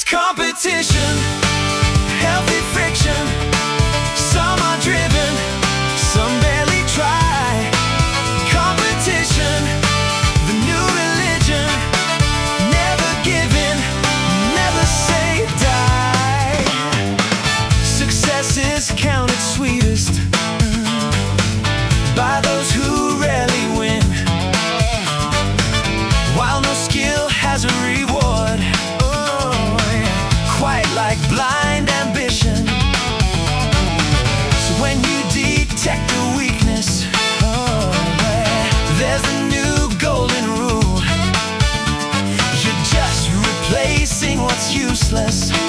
Competition, healthy friction. Some are driven, some barely try. Competition, the new religion. Never give in, never say die. Success is counted sweetest by those who rarely win, while no skill has a reward, quite like blind ambition. So when you detect a weakness, there's a new golden rule. You're just replacing what's useless